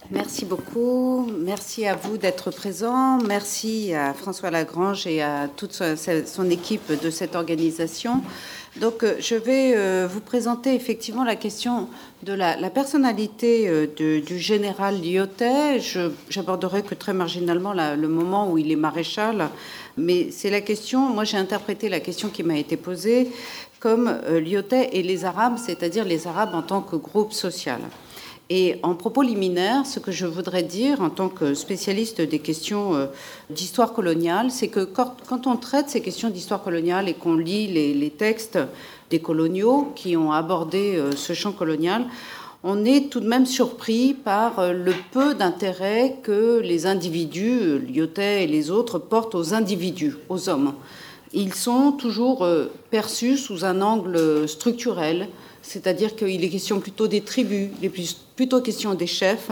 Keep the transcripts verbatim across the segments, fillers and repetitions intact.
Merci beaucoup. Merci à vous d'être présents. Merci à François Lagrange et à toute son équipe de cette organisation. Donc, je vais vous présenter effectivement la question de la, la personnalité de, du général Lyautey. Je, j'aborderai que très marginalement la, le moment où il est maréchal, mais c'est la question, moi j'ai interprété la question qui m'a été posée comme euh, Lyautey et les Arabes, c'est-à-dire les Arabes en tant que groupe social. Et en propos liminaire, ce que je voudrais dire en tant que spécialiste des questions d'histoire coloniale, c'est que quand on traite ces questions d'histoire coloniale et qu'on lit les, les textes des coloniaux qui ont abordé ce champ colonial, on est tout de même surpris par le peu d'intérêt que les individus, Lyautey et les autres, portent aux individus, aux hommes. Ils sont toujours perçus sous un angle structurel, c'est-à-dire qu'il est question plutôt des tribus, il est plutôt question des chefs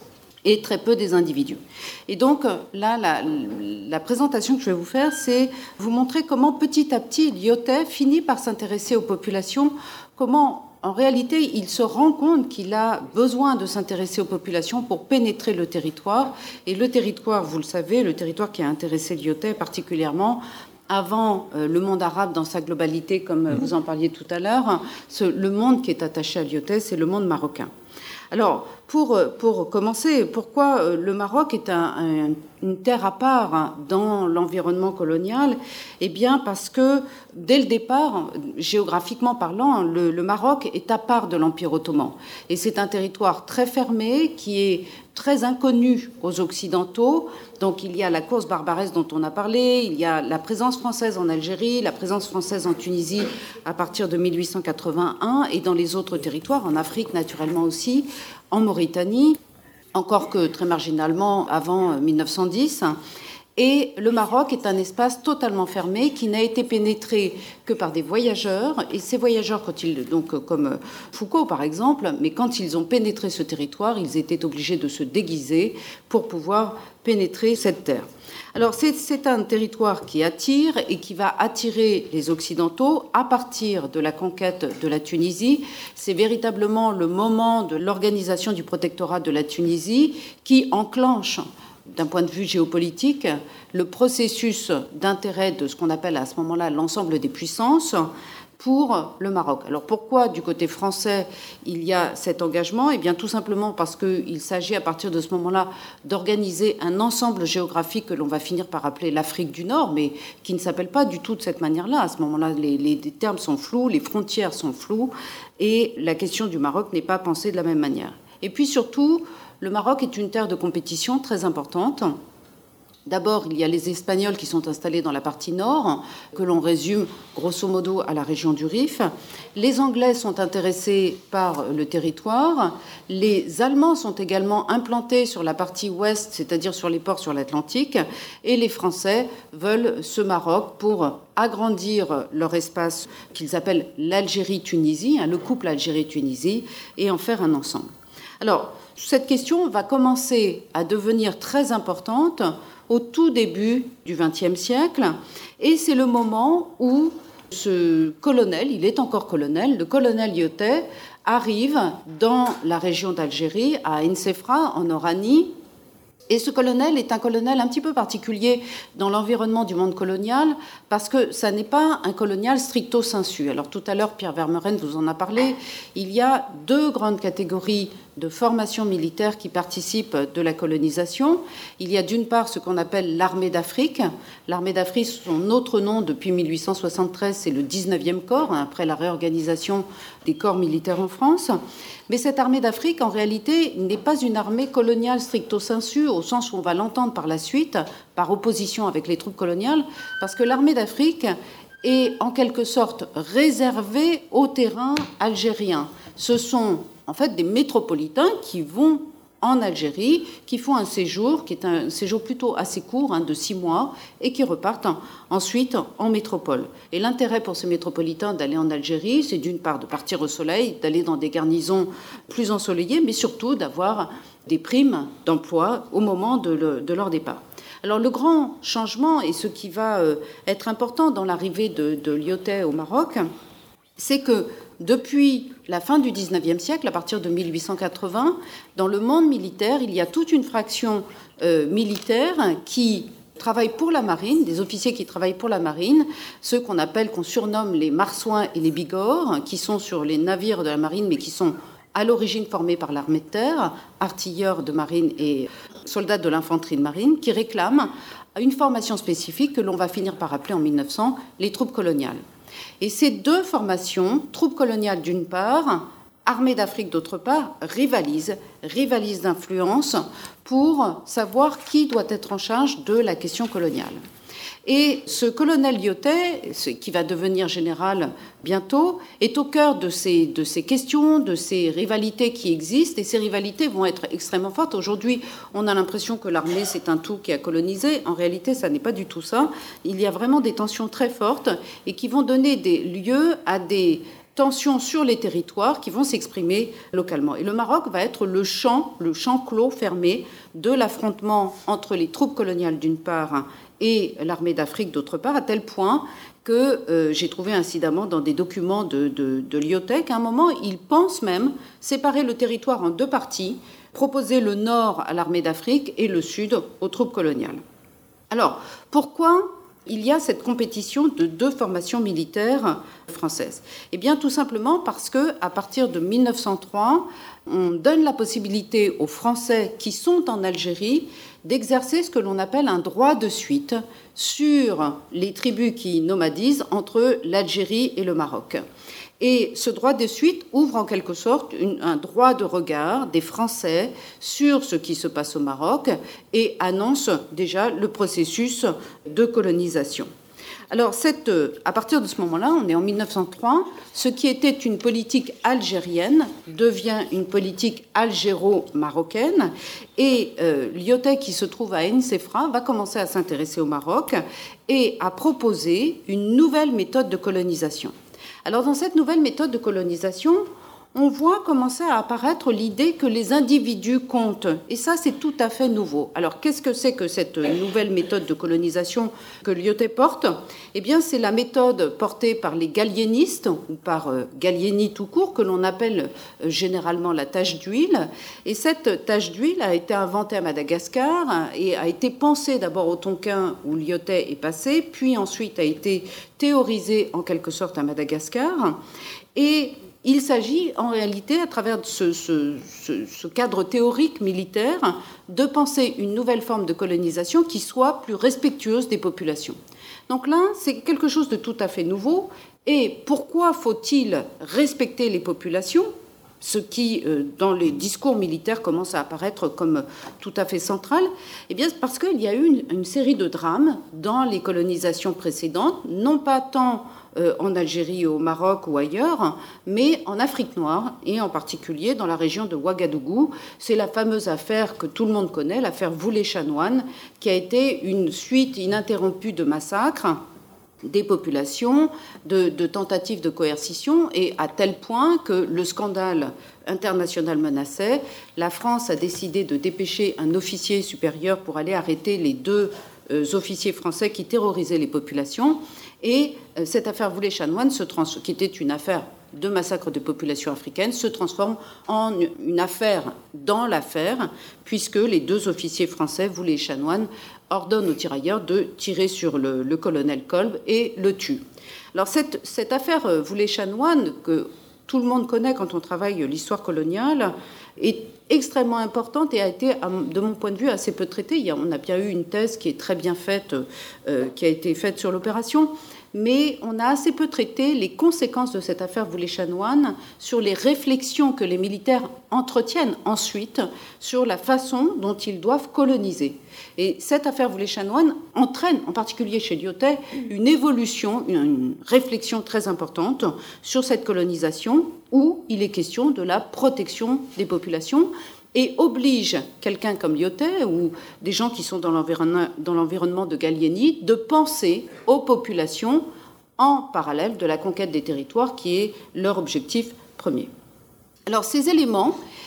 et très peu des individus. Et donc là, la, la présentation que je vais vous faire, c'est vous montrer comment petit à petit Lyautey finit par s'intéresser aux populations, comment en réalité il se rend compte qu'il a besoin de s'intéresser aux populations pour pénétrer le territoire. Et le territoire, vous le savez, le territoire qui a intéressé Lyautey particulièrement, avant le monde arabe dans sa globalité, comme vous en parliez tout à l'heure, ce, le monde qui est attaché à Lyautey, c'est le monde marocain. Alors, pour, pour commencer, pourquoi le Maroc est un, un, une terre à part dans l'environnement colonial ? Eh bien, parce que, dès le départ, géographiquement parlant, le, le Maroc est à part de l'Empire ottoman. Et c'est un territoire très fermé, qui est très inconnu aux Occidentaux. Donc il y a la course barbaresque dont on a parlé, il y a la présence française en Algérie, la présence française en Tunisie à partir de mille huit cent quatre-vingt-un et dans les autres territoires, en Afrique naturellement aussi, en Mauritanie, encore que très marginalement avant mille neuf cent dix. Et le Maroc est un espace totalement fermé qui n'a été pénétré que par des voyageurs. Et ces voyageurs, quand ils, donc comme Foucault par exemple, mais quand ils ont pénétré ce territoire, ils étaient obligés de se déguiser pour pouvoir pénétrer cette terre. Alors c'est, c'est un territoire qui attire et qui va attirer les Occidentaux à partir de la conquête de la Tunisie. C'est véritablement le moment de l'organisation du protectorat de la Tunisie qui enclenche, d'un point de vue géopolitique, le processus d'intérêt de ce qu'on appelle à ce moment-là l'ensemble des puissances pour le Maroc. Alors pourquoi du côté français il y a cet engagement ? Eh bien tout simplement parce qu'il s'agit à partir de ce moment-là d'organiser un ensemble géographique que l'on va finir par appeler l'Afrique du Nord, mais qui ne s'appelle pas du tout de cette manière-là. À ce moment-là, les, les, les termes sont flous, les frontières sont floues, et la question du Maroc n'est pas pensée de la même manière. Et puis surtout, le Maroc est une terre de compétition très importante. D'abord, il y a les Espagnols qui sont installés dans la partie nord, que l'on résume grosso modo à la région du Rif. Les Anglais sont intéressés par le territoire. Les Allemands sont également implantés sur la partie ouest, c'est-à-dire sur les ports sur l'Atlantique. Et les Français veulent ce Maroc pour agrandir leur espace qu'ils appellent l'Algérie-Tunisie, le couple Algérie-Tunisie, et en faire un ensemble. Alors, cette question va commencer à devenir très importante au tout début du vingtième siècle, et c'est le moment où ce colonel, il est encore colonel, le colonel Lyautey, arrive dans la région d'Algérie, à Ensefra, en Oranie. Et ce colonel est un colonel un petit peu particulier dans l'environnement du monde colonial, parce que ça n'est pas un colonial stricto sensu. Alors tout à l'heure, Pierre Vermeuren vous en a parlé, il y a deux grandes catégories de formation militaire qui participent de la colonisation. Il y a d'une part ce qu'on appelle l'armée d'Afrique. L'armée d'Afrique, son autre nom depuis mille huit cent soixante-treize, c'est le dix-neuvième corps, après la réorganisation des corps militaires en France. Mais cette armée d'Afrique, en réalité, n'est pas une armée coloniale stricto sensu, au sens où on va l'entendre par la suite, par opposition avec les troupes coloniales, parce que l'armée d'Afrique est en quelque sorte réservée au terrain algérien. Ce sont en fait des métropolitains qui vont en Algérie, qui font un séjour, qui est un séjour plutôt assez court, hein, de six mois, et qui repartent ensuite en métropole. Et l'intérêt pour ces métropolitains d'aller en Algérie, c'est d'une part de partir au soleil, d'aller dans des garnisons plus ensoleillées, mais surtout d'avoir des primes d'emploi au moment de, le, de leur départ. Alors le grand changement, et ce qui va être important dans l'arrivée de, de Lyautey au Maroc, c'est que depuis la fin du dix-neuvième siècle, à partir de mille huit cent quatre-vingts, dans le monde militaire, il y a toute une fraction euh, militaire qui travaille pour la marine, des officiers qui travaillent pour la marine, ceux qu'on appelle, qu'on surnomme les marsouins et les bigorres, qui sont sur les navires de la marine, mais qui sont à l'origine formés par l'armée de terre, artilleurs de marine et soldats de l'infanterie de marine, qui réclament une formation spécifique que l'on va finir par appeler en mille neuf cents les troupes coloniales. Et ces deux formations, troupes coloniales d'une part, armée d'Afrique d'autre part, rivalisent, rivalisent d'influence pour savoir qui doit être en charge de la question coloniale. Et ce colonel Lyautey, qui va devenir général bientôt, est au cœur de ces, de ces questions, de ces rivalités qui existent, et ces rivalités vont être extrêmement fortes. Aujourd'hui, on a l'impression que l'armée, c'est un tout qui a colonisé. En réalité, ça n'est pas du tout ça. Il y a vraiment des tensions très fortes et qui vont donner des lieux à des tensions sur les territoires qui vont s'exprimer localement. Et le Maroc va être le champ, le champ clos, fermé, de l'affrontement entre les troupes coloniales d'une part et l'armée d'Afrique d'autre part, à tel point que euh, j'ai trouvé incidemment dans des documents de, de, de Lyautey qu'à un moment, il pense même séparer le territoire en deux parties, proposer le nord à l'armée d'Afrique et le sud aux troupes coloniales. Alors, pourquoi il y a cette compétition de deux formations militaires françaises? Eh bien, tout simplement parce que, à partir de mille neuf cent trois, on donne la possibilité aux Français qui sont en Algérie d'exercer ce que l'on appelle un droit de suite sur les tribus qui nomadisent entre l'Algérie et le Maroc. Et ce droit de suite ouvre en quelque sorte une, un droit de regard des Français sur ce qui se passe au Maroc et annonce déjà le processus de colonisation. Alors, cette, à partir de ce moment-là, on est en mille neuf cent trois, ce qui était une politique algérienne devient une politique algéro-marocaine, et euh, Lyautey, qui se trouve à Ensefra, va commencer à s'intéresser au Maroc et à proposer une nouvelle méthode de colonisation. Alors, dans cette nouvelle méthode de colonisation, on voit commencer à apparaître l'idée que les individus comptent. Et ça, c'est tout à fait nouveau. Alors, qu'est-ce que c'est que cette nouvelle méthode de colonisation que Lyautey porte? Eh bien, c'est la méthode portée par les galliénistes, ou par euh, Gallieni tout court, que l'on appelle euh, généralement la tache d'huile. Et cette tache d'huile a été inventée à Madagascar hein, et a été pensée d'abord au Tonkin, où Lyautey est passé, puis ensuite a été théorisée en quelque sorte à Madagascar. Et il s'agit en réalité, à travers ce, ce, ce, ce cadre théorique militaire, de penser une nouvelle forme de colonisation qui soit plus respectueuse des populations. Donc là, c'est quelque chose de tout à fait nouveau. Et pourquoi faut-il respecter les populations ? Ce qui, dans les discours militaires, commence à apparaître comme tout à fait central, eh bien, parce qu'il y a eu une, une série de drames dans les colonisations précédentes, non pas tant euh, en Algérie, au Maroc ou ailleurs, mais en Afrique noire, et en particulier dans la région de Ouagadougou. C'est la fameuse affaire que tout le monde connaît, l'affaire Voulé-Chanoine, qui a été une suite ininterrompue de massacres des populations, de, de tentatives de coercition, et à tel point que le scandale international menaçait. La France a décidé de dépêcher un officier supérieur pour aller arrêter les deux euh, officiers français qui terrorisaient les populations. Et euh, cette affaire Voulé-Chanoine, se trans- qui était une affaire de massacre de populations africaines, se transforme en une affaire dans l'affaire, puisque les deux officiers français, Voulé et Chanoine, ordonnent aux tirailleurs de tirer sur le, le colonel Kolb et le tuent. Alors cette, cette affaire Voulé-Chanoine, que tout le monde connaît quand on travaille l'histoire coloniale, est extrêmement importante et a été, de mon point de vue, assez peu traitée. Il y a, on a bien eu une thèse qui est très bien faite, euh, qui a été faite sur l'opération, mais on a assez peu traité les conséquences de cette affaire Voulé-Chanoine sur les réflexions que les militaires entretiennent ensuite sur la façon dont ils doivent coloniser. Et cette affaire Voulé-Chanoine entraîne, en particulier chez Lyautey, une évolution, une réflexion très importante sur cette colonisation où il est question de la protection des populations et oblige quelqu'un comme Lyautey ou des gens qui sont dans l'environnement, dans l'environnement de Gallieni de penser aux populations en parallèle de la conquête des territoires qui est leur objectif premier. Alors ces éléments,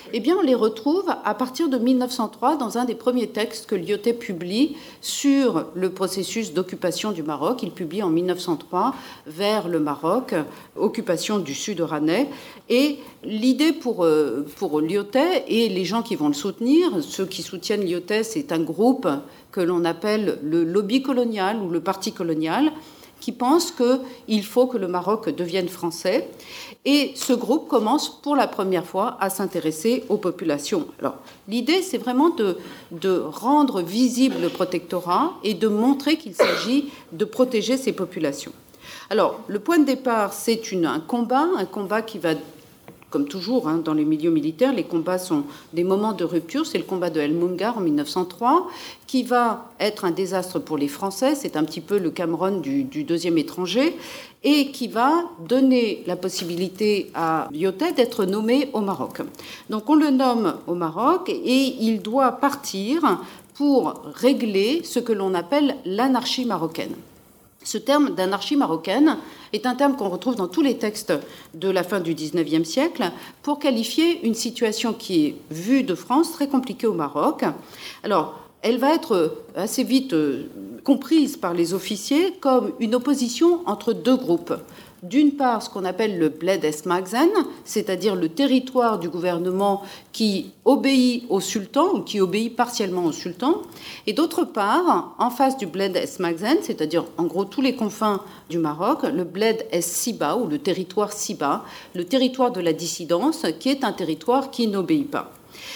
eh bien, on les retrouve à partir de mille neuf cent trois dans un des premiers textes que Lyautey publie sur le processus d'occupation du Maroc. Il publie en mille neuf cent trois Vers le Maroc, occupation du sud oranais. Et l'idée pour, pour Lyautey et les gens qui vont le soutenir, ceux qui soutiennent Lyautey, c'est un groupe que l'on appelle le lobby colonial ou le parti colonial, qui pense qu'il faut que le Maroc devienne français. Et ce groupe commence pour la première fois à s'intéresser aux populations. Alors, l'idée, c'est vraiment de, de rendre visible le protectorat et de montrer qu'il s'agit de protéger ces populations. Alors, le point de départ, c'est une, un combat, un combat qui va... Comme toujours, hein, dans les milieux militaires, les combats sont des moments de rupture. C'est le combat de El Moungar en mille neuf cent trois, qui va être un désastre pour les Français. C'est un petit peu le Cameroun du, du deuxième étranger, et qui va donner la possibilité à Lyautey d'être nommé au Maroc. Donc on le nomme au Maroc, et il doit partir pour régler ce que l'on appelle l'anarchie marocaine. Ce terme d'anarchie marocaine est un terme qu'on retrouve dans tous les textes de la fin du dix-neuvième siècle pour qualifier une situation qui est, vue de France, très compliquée au Maroc. Alors, elle va être assez vite comprise par les officiers comme une opposition entre deux groupes. D'une part, ce qu'on appelle le Bled es-Maghzen, c'est-à-dire le territoire du gouvernement qui obéit au sultan, ou qui obéit partiellement au sultan, et d'autre part, en face du Bled es-Maghzen, c'est-à-dire en gros tous les confins du Maroc, le Bled es-Siba, ou le territoire Siba, le territoire de la dissidence, qui est un territoire qui n'obéit pas.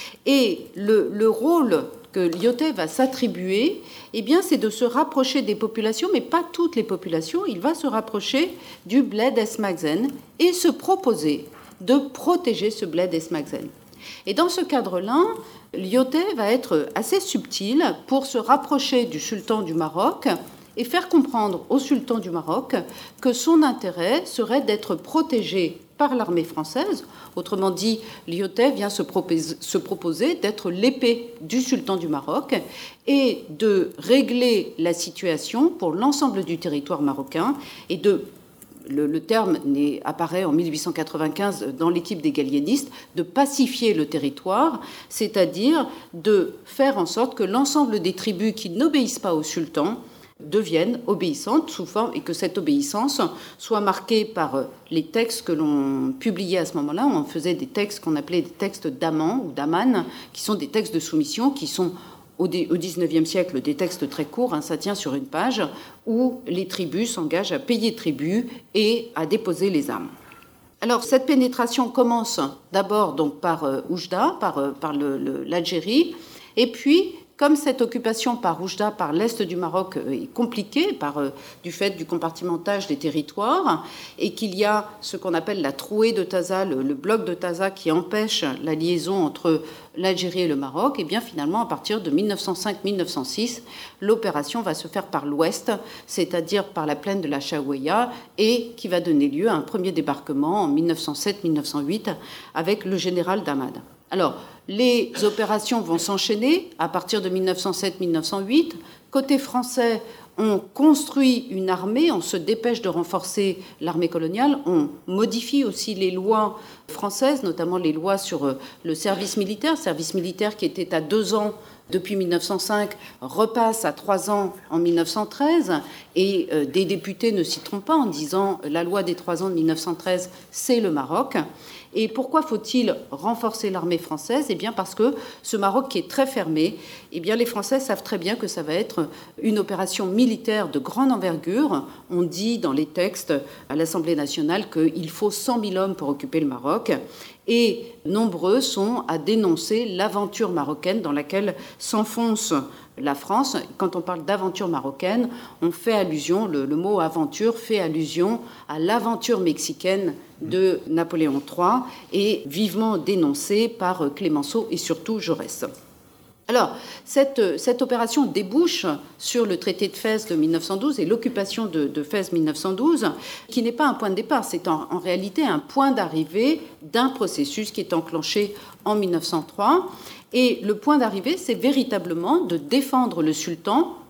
Et le, le rôle que Lyautey va s'attribuer, eh bien, c'est de se rapprocher des populations, mais pas toutes les populations. Il va se rapprocher du Bled es-Maghzen et se proposer de protéger ce Bled es-Maghzen. Et dans ce cadre-là, Lyautey va être assez subtil pour se rapprocher du sultan du Maroc et faire comprendre au sultan du Maroc que son intérêt serait d'être protégé par l'armée française. Autrement dit, Lyautey vient se proposer, se proposer d'être l'épée du sultan du Maroc et de régler la situation pour l'ensemble du territoire marocain et de... Le, le terme apparaît en mille huit cent quatre-vingt-quinze dans l'équipe des galliénistes, de pacifier le territoire, c'est-à-dire de faire en sorte que l'ensemble des tribus qui n'obéissent pas au sultan deviennent obéissantes sous forme, et que cette obéissance soit marquée par les textes que l'on publiait à ce moment-là. On faisait des textes qu'on appelait des textes d'Aman ou d'Aman, qui sont des textes de soumission, qui sont au dix-neuvième siècle des textes très courts, hein, ça tient sur une page, où les tribus s'engagent à payer tribut et à déposer les armes. Alors cette pénétration commence d'abord donc par euh, Oujda, par, euh, par le, le, l'Algérie, et puis comme cette occupation par Oujda, par l'est du Maroc, est compliquée par, euh, du fait du compartimentage des territoires, et qu'il y a ce qu'on appelle la trouée de Taza, le, le bloc de Taza qui empêche la liaison entre l'Algérie et le Maroc, et bien finalement, à partir de mille neuf cent cinq mille neuf cent six, l'opération va se faire par l'ouest, c'est-à-dire par la plaine de la Chaouia, et qui va donner lieu à un premier débarquement en mille neuf cent sept mille neuf cent huit avec le général Damad. Alors, les opérations vont s'enchaîner à partir de mille neuf cent sept mille neuf cent huit. Côté français, on construit une armée, on se dépêche de renforcer l'armée coloniale, on modifie aussi les lois françaises, notamment les lois sur le service militaire, service militaire qui était à deux ans depuis mille neuf cent cinq, repasse à trois ans en mille neuf cent treize, et euh, des députés ne s'y trompent pas en disant la loi des trois ans de mille neuf cent treize, c'est le Maroc. Et pourquoi faut-il renforcer l'armée française ? Eh bien parce que ce Maroc qui est très fermé, eh bien les Français savent très bien que ça va être une opération militaire de grande envergure. On dit dans les textes à l'Assemblée nationale qu'il faut cent mille hommes pour occuper le Maroc. Et nombreux sont à dénoncer l'aventure marocaine dans laquelle s'enfonce la France. Quand on parle d'aventure marocaine, on fait allusion, le, le mot aventure fait allusion à l'aventure mexicaine de Napoléon trois et vivement dénoncée par Clémenceau et surtout Jaurès. Alors, cette, cette opération débouche sur le traité de Fès de mille neuf cent douze et l'occupation de, de Fès mille neuf cent douze, qui n'est pas un point de départ, c'est en, en réalité un point d'arrivée d'un processus qui est enclenché en mille neuf cent trois. Et le point d'arrivée, c'est véritablement de défendre le sultan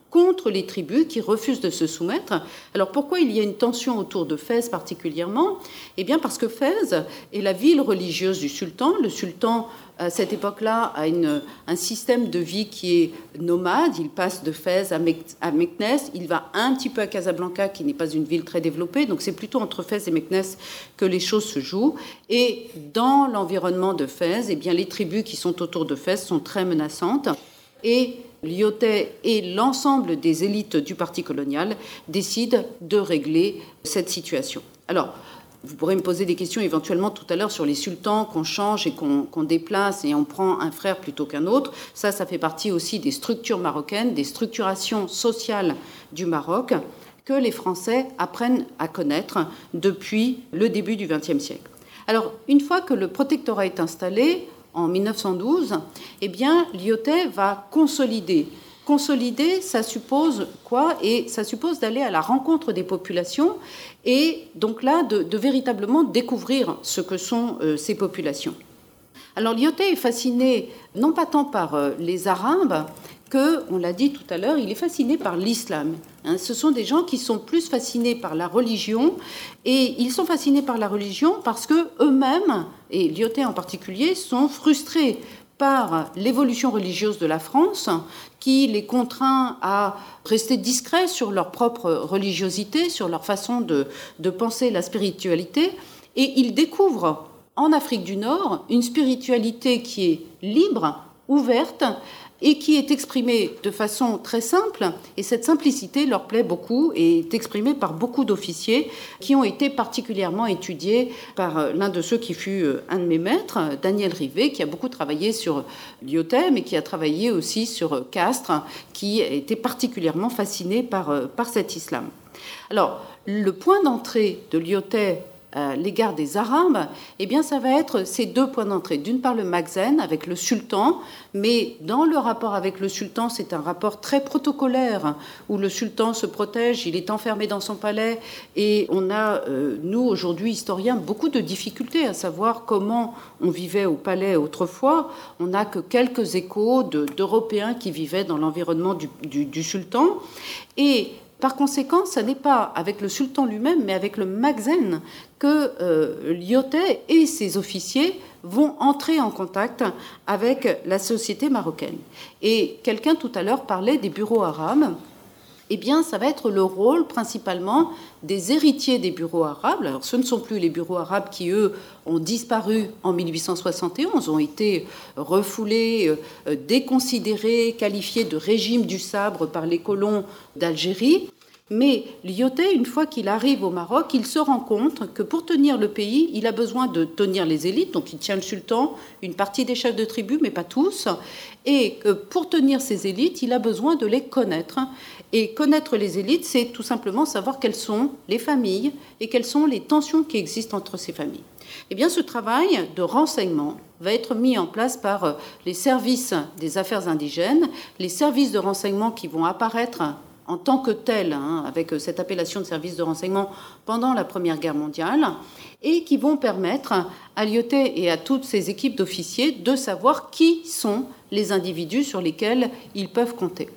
contre les tribus qui refusent de se soumettre. Alors pourquoi il y a une tension autour de Fès particulièrement ? Eh bien parce que Fès est la ville religieuse du sultan. Le sultan, à cette époque-là, a une, un système de vie qui est nomade. Il passe de Fès à, Mek- à Meknès. Il va un petit peu à Casablanca, qui n'est pas une ville très développée. Donc c'est plutôt entre Fès et Meknès que les choses se jouent. Et dans l'environnement de Fès, eh bien, les tribus qui sont autour de Fès sont très menaçantes. Et Lyautey et l'ensemble des élites du parti colonial décident de régler cette situation. Alors, vous pourrez me poser des questions éventuellement tout à l'heure sur les sultans qu'on change et qu'on, qu'on déplace et on prend un frère plutôt qu'un autre. Ça, ça fait partie aussi des structures marocaines, des structurations sociales du Maroc que les Français apprennent à connaître depuis le début du vingtième siècle. Alors, une fois que le protectorat est installé, en mille neuf cent douze, eh bien, Lyautey va consolider. Consolider, ça suppose quoi ? Et ça suppose d'aller à la rencontre des populations et donc là, de, de véritablement découvrir ce que sont euh, ces populations. Alors, Lyautey est fasciné, non pas tant par euh, les Arabes, que, on l'a dit tout à l'heure, il est fasciné par l'islam. Hein, ce sont des gens qui sont plus fascinés par la religion, et ils sont fascinés par la religion parce que eux-mêmes, et Lyautey en particulier, sont frustrés par l'évolution religieuse de la France, qui les contraint à rester discrets sur leur propre religiosité, sur leur façon de, de penser la spiritualité, et ils découvrent en Afrique du Nord une spiritualité qui est libre, ouverte, et qui est exprimée de façon très simple, et cette simplicité leur plaît beaucoup et est exprimée par beaucoup d'officiers qui ont été particulièrement étudiés par l'un de ceux qui fut un de mes maîtres, Daniel Rivet, qui a beaucoup travaillé sur Lyautey, mais qui a travaillé aussi sur Castres, qui était particulièrement fasciné par, par cet islam. Alors, le point d'entrée de Lyautey à l'égard des Arabes, eh bien, ça va être ces deux points d'entrée. D'une part, le Makhzen avec le sultan, mais dans le rapport avec le sultan, c'est un rapport très protocolaire, où le sultan se protège, il est enfermé dans son palais, et on a, euh, nous, aujourd'hui, historiens, beaucoup de difficultés à savoir comment on vivait au palais autrefois. On n'a que quelques échos de, d'Européens qui vivaient dans l'environnement du, du, du sultan. Et par conséquent, ce n'est pas avec le sultan lui-même, mais avec le Makhzen que euh, Lyautey et ses officiers vont entrer en contact avec la société marocaine. Et quelqu'un tout à l'heure parlait des bureaux arabes. Eh bien, ça va être le rôle principalement des héritiers des bureaux arabes. Alors, ce ne sont plus les bureaux arabes qui, eux, ont disparu en mille huit cent soixante et onze, ont été refoulés, euh, déconsidérés, qualifiés de régime du sabre par les colons d'Algérie. Mais Lyautey, une fois qu'il arrive au Maroc, il se rend compte que pour tenir le pays, il a besoin de tenir les élites. Donc il tient le sultan, une partie des chefs de tribu, mais pas tous. Et que pour tenir ces élites, il a besoin de les connaître. Et connaître les élites, c'est tout simplement savoir quelles sont les familles et quelles sont les tensions qui existent entre ces familles. Eh bien, ce travail de renseignement va être mis en place par les services des affaires indigènes, les services de renseignement qui vont apparaître en tant que tels, hein, avec cette appellation de service de renseignement pendant la Première Guerre mondiale, et qui vont permettre à Lyautey et à toutes ses équipes d'officiers de savoir qui sont les individus sur lesquels ils peuvent compter.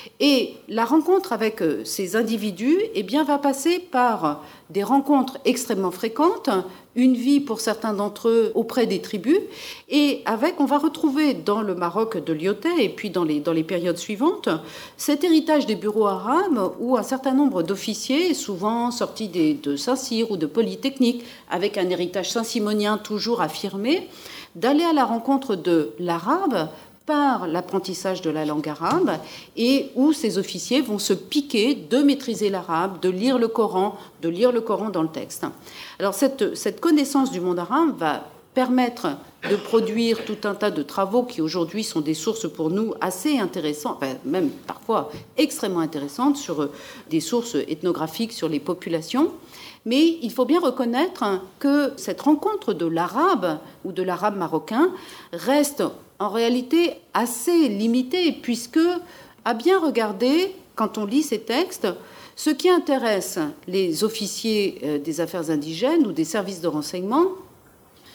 Et la rencontre avec ces individus eh bien, va passer par des rencontres extrêmement fréquentes, une vie pour certains d'entre eux auprès des tribus, et avec, on va retrouver dans le Maroc de Lyautey et puis dans les, dans les périodes suivantes, cet héritage des bureaux arabes où un certain nombre d'officiers, souvent sortis des, de Saint-Cyr ou de Polytechnique, avec un héritage saint-simonien toujours affirmé, d'aller à la rencontre de l'arabe par l'apprentissage de la langue arabe, et où ces officiers vont se piquer de maîtriser l'arabe, de lire le Coran, de lire le Coran dans le texte. Alors cette, cette connaissance du monde arabe va permettre de produire tout un tas de travaux qui aujourd'hui sont des sources pour nous assez intéressantes, enfin, même parfois extrêmement intéressantes, sur des sources ethnographiques sur les populations. Mais il faut bien reconnaître que cette rencontre de l'arabe ou de l'arabe marocain reste en réalité assez limitée, puisque, à bien regarder, quand on lit ces textes, ce qui intéresse les officiers des affaires indigènes ou des services de renseignement,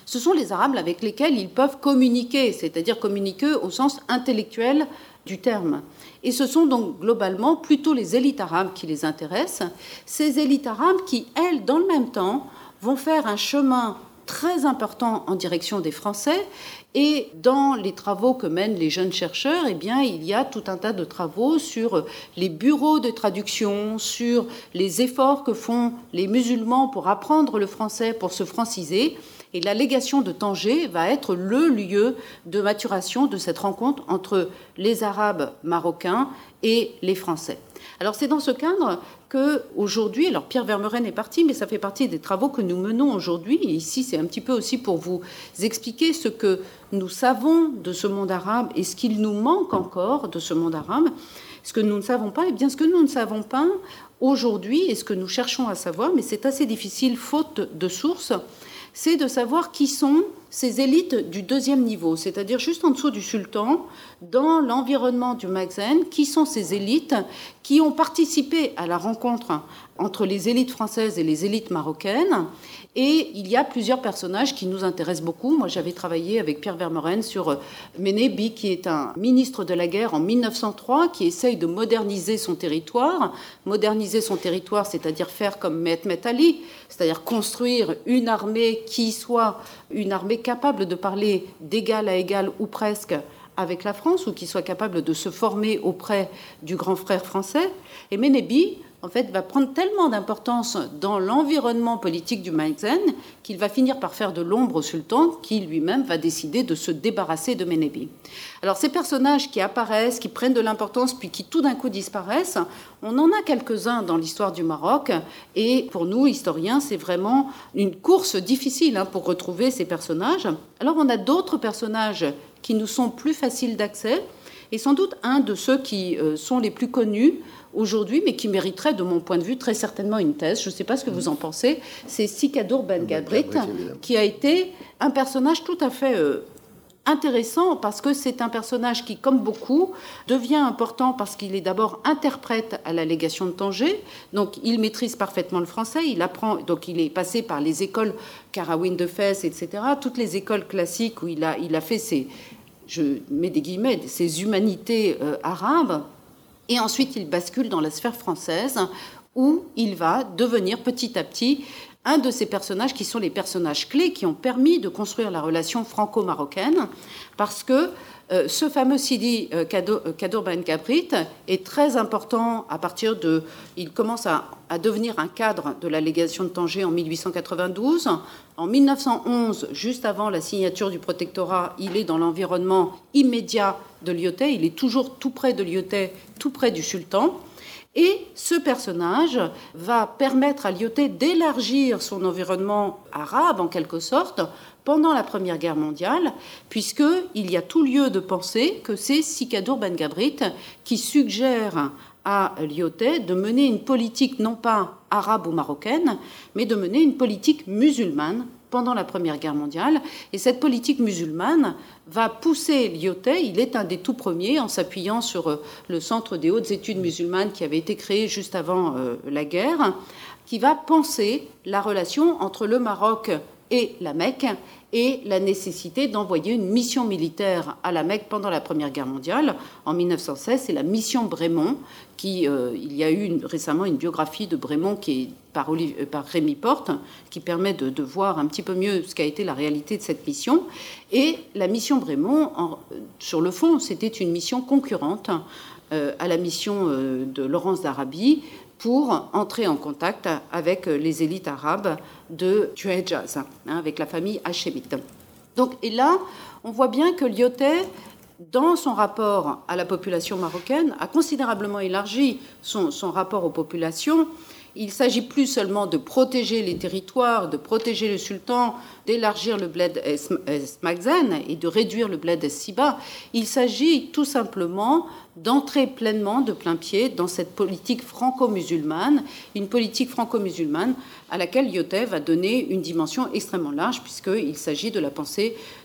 ce sont les Arabes avec lesquels ils peuvent communiquer, c'est-à-dire communiquer au sens intellectuel du terme. Et ce sont donc globalement plutôt les élites arabes qui les intéressent, ces élites arabes qui, elles, dans le même temps, vont faire un chemin très important en direction des Français. Et dans les travaux que mènent les jeunes chercheurs, eh bien, il y a tout un tas de travaux sur les bureaux de traduction, sur les efforts que font les musulmans pour apprendre le français, pour se franciser. Et la légation de Tanger va être le lieu de maturation de cette rencontre entre les Arabes marocains et les Français. Alors c'est dans ce cadre qu'aujourd'hui, alors Pierre Vermeuren est parti, mais ça fait partie des travaux que nous menons aujourd'hui. Et ici, c'est un petit peu aussi pour vous expliquer ce que nous savons de ce monde arabe et ce qu'il nous manque encore de ce monde arabe. Ce que nous ne savons pas, eh bien ce que nous ne savons pas aujourd'hui et ce que nous cherchons à savoir, mais c'est assez difficile faute de sources, c'est de savoir qui sont ces élites du deuxième niveau, c'est-à-dire juste en dessous du sultan, dans l'environnement du Maghreb, qui sont ces élites qui ont participé à la rencontre entre les élites françaises et les élites marocaines. Et il y a plusieurs personnages qui nous intéressent beaucoup. Moi, j'avais travaillé avec Pierre Vermeuren sur Ménébi, qui est un ministre de la guerre en mille neuf cent trois, qui essaye de moderniser son territoire. Moderniser son territoire, c'est-à-dire faire comme Mehmet Ali, c'est-à-dire construire une armée qui soit une armée capable de parler d'égal à égal ou presque avec la France, ou qui soit capable de se former auprès du grand frère français. Et Ménébi, en fait, va prendre tellement d'importance dans l'environnement politique du Maghreb qu'il va finir par faire de l'ombre au sultan, qui lui-même va décider de se débarrasser de Ménébi. Alors, ces personnages qui apparaissent, qui prennent de l'importance, puis qui tout d'un coup disparaissent, on en a quelques-uns dans l'histoire du Maroc, et pour nous, historiens, c'est vraiment une course difficile hein, pour retrouver ces personnages. Alors, on a d'autres personnages qui nous sont plus faciles d'accès, et sans doute un de ceux qui euh, sont les plus connus aujourd'hui, mais qui mériterait, de mon point de vue, très certainement une thèse. Je ne sais pas ce que vous en pensez. C'est Sikadour Ben Gabrit, qui a été un personnage tout à fait euh, intéressant, parce que c'est un personnage qui, comme beaucoup, devient important parce qu'il est d'abord interprète à la légation de Tanger. Donc, il maîtrise parfaitement le français. Il apprend, donc il est passé par les écoles Karawin de Fès, et cetera, toutes les écoles classiques où il a, il a fait ses, je mets des guillemets, ses humanités euh, arabes. Et ensuite, il bascule dans la sphère française, où il va devenir petit à petit un de ces personnages qui sont les personnages clés qui ont permis de construire la relation franco-marocaine, parce que euh, ce fameux Sidi euh, Kadour Ben Gabrit est très important à partir de... Il commence à, à devenir un cadre de la légation de Tanger en mille huit cent quatre-vingt-douze. En mille neuf cent onze, juste avant la signature du protectorat, il est dans l'environnement immédiat de Lyautey. Il est toujours tout près de Lyautey, tout près du sultan. Et ce personnage va permettre à Lyautey d'élargir son environnement arabe, en quelque sorte, pendant la Première Guerre mondiale, puisqu'il y a tout lieu de penser que c'est Sikadour Ben Gabrit qui suggère à Lyautey de mener une politique non pas arabe ou marocaine, mais de mener une politique musulmane pendant la Première Guerre mondiale. Et cette politique musulmane va pousser Lyautey, il est un des tout premiers, en s'appuyant sur le Centre des hautes études musulmanes qui avait été créé juste avant euh, la guerre, qui va penser la relation entre le Maroc et la Mecque et la nécessité d'envoyer une mission militaire à la Mecque pendant la Première Guerre mondiale. En mille neuf cent seize, c'est la mission Brémond, qui, euh, il y a eu une, récemment une biographie de Brémond qui est par, Olivier, par Rémi Porte, qui permet de, de voir un petit peu mieux ce qu'a été la réalité de cette mission. Et la mission Brémond, en, sur le fond, c'était une mission concurrente euh, à la mission euh, de Laurence d'Arabie, pour entrer en contact avec les élites arabes de Tuhéjaz, hein, avec la famille hachémite. Donc, et là, on voit bien que Lyautey, dans son rapport à la population marocaine, a considérablement élargi son, son rapport aux populations. Il ne s'agit plus seulement de protéger les territoires, de protéger le sultan, d'élargir le bled es-Maghzen et de réduire le bled es-Siba. Il s'agit tout simplement d'entrer pleinement, de plein pied, dans cette politique franco-musulmane, une politique franco-musulmane à laquelle Lyautey va donner une dimension extrêmement large, puisqu'il s'agit de la pensée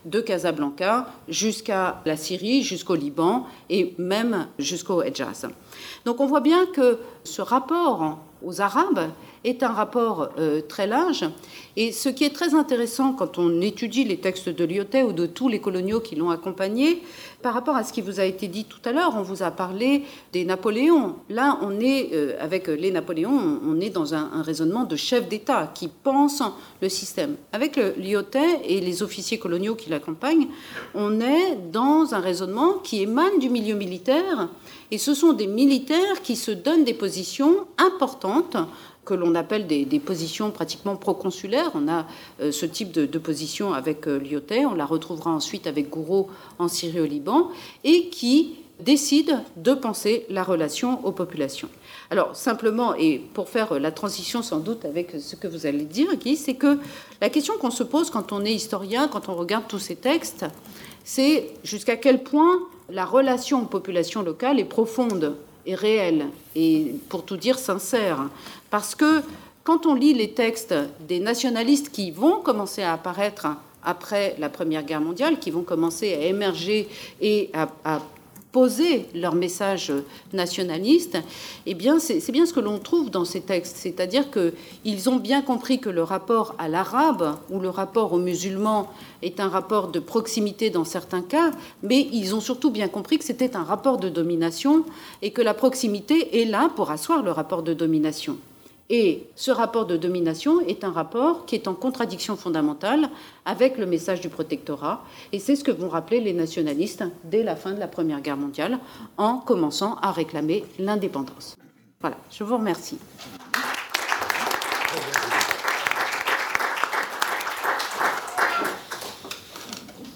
de Casablanca jusqu'à la Syrie, jusqu'au Liban et même jusqu'au Hedjaz. Donc on voit bien que ce rapport aux Arabes est un rapport euh, très large. Et ce qui est très intéressant quand on étudie les textes de Lyautey ou de tous les coloniaux qui l'ont accompagné, par rapport à ce qui vous a été dit tout à l'heure, on vous a parlé des Napoléons. Là, on est, euh, avec les Napoléons, on est dans un, un raisonnement de chef d'État qui pense le système. Avec le Lyautey et les officiers coloniaux qui l'accompagnent, on est dans un raisonnement qui émane du milieu militaire. Et ce sont des militaires qui se donnent des positions importantes que l'on appelle des, des positions pratiquement proconsulaires. On a euh, ce type de, de position avec euh, Lyautey, on la retrouvera ensuite avec Gouraud en Syrie au Liban, et qui décident de penser la relation aux populations. Alors simplement, et pour faire la transition sans doute avec ce que vous allez dire, Guy, c'est que la question qu'on se pose quand on est historien, quand on regarde tous ces textes, c'est jusqu'à quel point la relation aux populations locales est profonde et réelle, et pour tout dire sincère. Parce que quand on lit les textes des nationalistes qui vont commencer à apparaître après la Première Guerre mondiale, qui vont commencer à émerger et à, à poser leur message nationaliste, eh bien, c'est, c'est bien ce que l'on trouve dans ces textes. C'est-à-dire qu'ils ont bien compris que le rapport à l'arabe ou le rapport aux musulmans est un rapport de proximité dans certains cas, mais ils ont surtout bien compris que c'était un rapport de domination et que la proximité est là pour asseoir le rapport de domination. Et ce rapport de domination est un rapport qui est en contradiction fondamentale avec le message du protectorat. Et c'est ce que vont rappeler les nationalistes dès la fin de la Première Guerre mondiale, en commençant à réclamer l'indépendance. Voilà, je vous remercie.